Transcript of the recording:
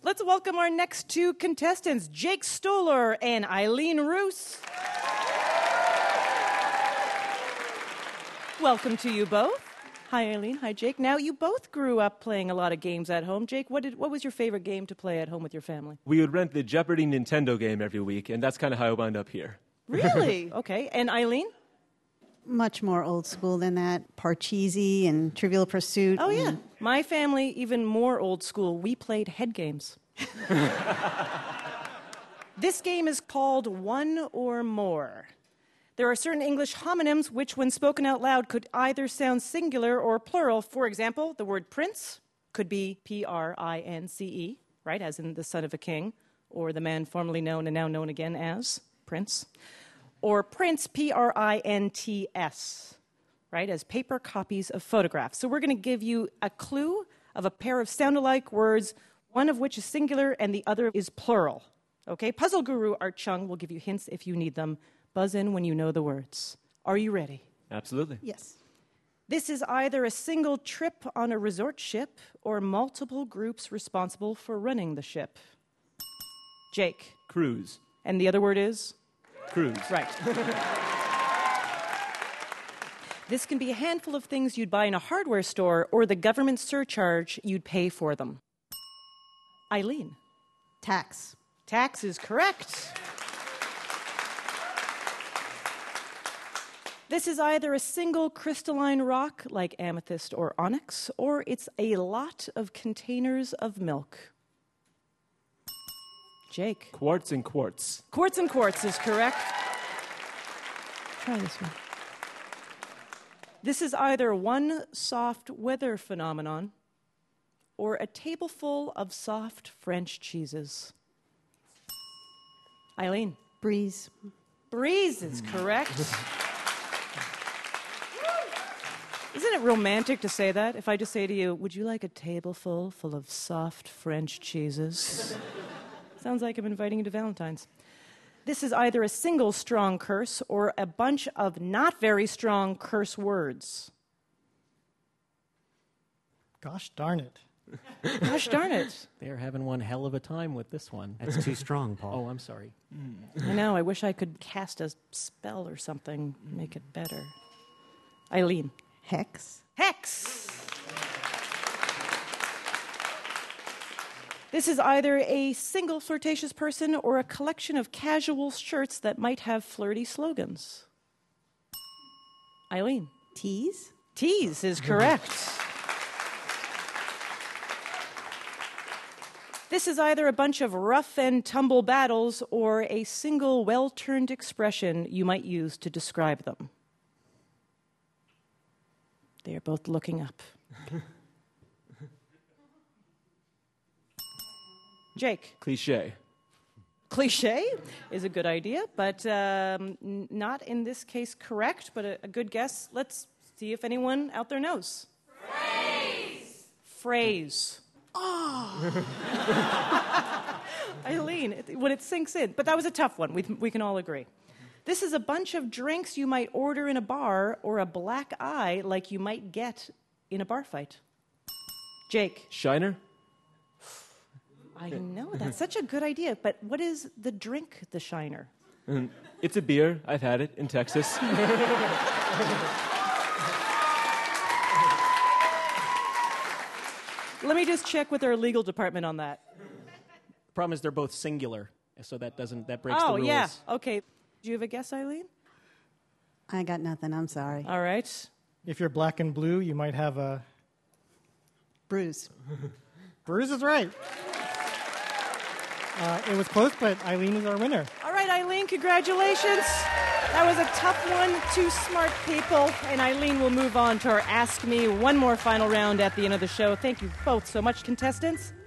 Let's welcome our next two contestants, Jake Stoller and Eileen Roos. Welcome to you both. Hi, Eileen. Hi, Jake. Now, you both grew up playing a lot of games at home. Jake, what was your favorite game to play at home with your family? We would rent the Jeopardy Nintendo game every week, and that's kind of how I wound up here. Really? Okay. And Eileen? Much more old school than that. Parcheesi and Trivial Pursuit. Oh, yeah. My family, even more old school. We played head games. This game is called One or More. There are certain English homonyms which, when spoken out loud, could either sound singular or plural. For example, the word prince could be P-R-I-N-C-E, right, as in the son of a king, or the man formerly known and now known again as Prince. Or prints, P-R-I-N-T-S, right, as paper copies of photographs. So we're going to give you a clue of a pair of sound-alike words, one of which is singular and the other is plural. Okay, Puzzle Guru Art Chung will give you hints if you need them. Buzz in when you know the words. Are you ready? Absolutely. Yes. This is either a single trip on a resort ship or multiple groups responsible for running the ship. Jake. Cruise. And the other word is? Cruise. Right. This can be a handful of things you'd buy in a hardware store or the government surcharge you'd pay for them. Eileen. Tax. Tax is correct. This is either a single crystalline rock like amethyst or onyx, or it's a lot of containers of milk. Jake. Quartz and quartz. Quartz and quartz is correct. Try this one. This is either one soft weather phenomenon or a tableful of soft French cheeses. Eileen. Breeze. Breeze is correct. Isn't it romantic to say that? If I just say to you, would you like a tableful full of soft French cheeses? Sounds like I'm inviting you to Valentine's. This is either a single strong curse or a bunch of not very strong curse words. Gosh darn it. Gosh darn it. They're having one hell of a time with this one. That's too strong, Paul. Oh, I'm sorry. I know. I wish I could cast a spell or something, make it better. Eileen. Hex. Hex. This is either a single flirtatious person or a collection of casual shirts that might have flirty slogans. Eileen. Tease. Tease is correct. This is either a bunch of rough and tumble battles or a single well-turned expression you might use to describe them. They are both looking up. Jake. Cliche. Cliche is a good idea, but not in this case correct, but a good guess. Let's see if anyone out there knows. Phrase. Phrase. Oh. Eileen, when it sinks in. But that was a tough one. We can all agree. This is a bunch of drinks you might order in a bar or a black eye like you might get in a bar fight. Jake. Shiner. I know, that's such a good idea, but what is the drink, the Shiner? It's a beer. I've had it in Texas. Let me just check with our legal department on that. The problem is they're both singular, so that breaks the rules. Oh, yeah. Okay. Do you have a guess, Eileen? I got nothing. I'm sorry. All right. If you're black and blue, you might have a... Bruise. Bruise is right. It was close, but Eileen is our winner. All right, Eileen, congratulations. That was a tough one. Two smart people. And Eileen will move on to our Ask Me one more final round at the end of the show. Thank you both so much, contestants.